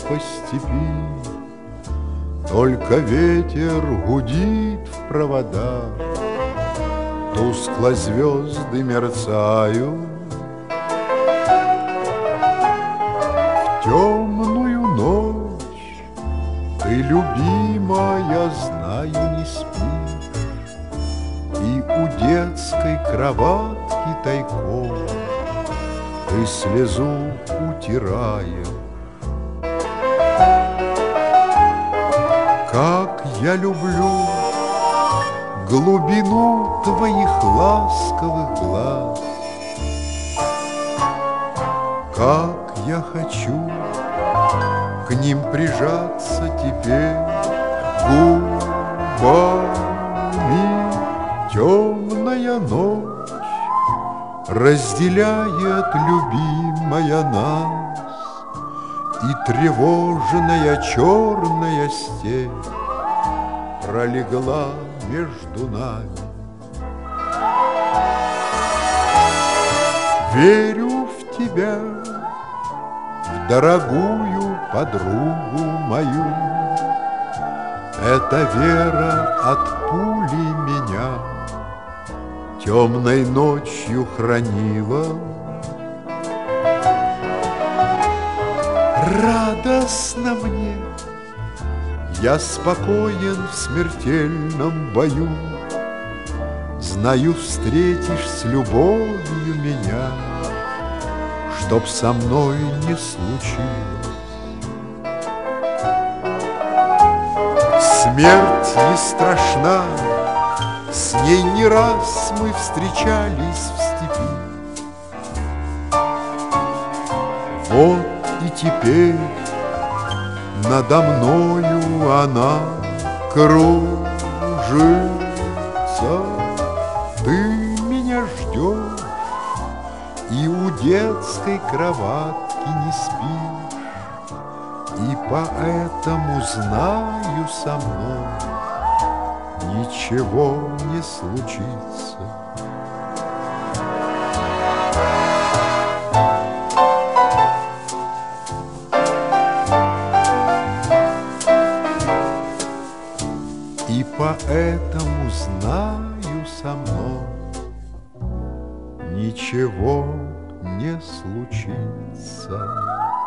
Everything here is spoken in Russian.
по степи, только ветер гудит в проводах, тускло звезды мерцают. В темную ночь ты, любимая, знаю, не спишь, и у детской кроватки тайком ты слезу утираешь. Как я люблю глубину твоих ласковых глаз, как я хочу к ним прижаться теперь губами. Темная ночь разделяет, любимая, нас, и тревожная черная степь пролегла между нами. Верю в тебя, в дорогую подругу мою. Эта вера от пули меня темной ночью хранила. Радостно мне, я спокоен в смертельном бою. Знаю, встретишь с любовью меня, чтоб со мной не случилось. Смерть не страшна, с ней не раз мы встречались в степи. Вот и теперь надо мною она кружится. Ты меня ждешь и у детской кроватки не спишь, и поэтому знаю, со мной ничего не случится. И поэтому знаю, со мной ничего не случится.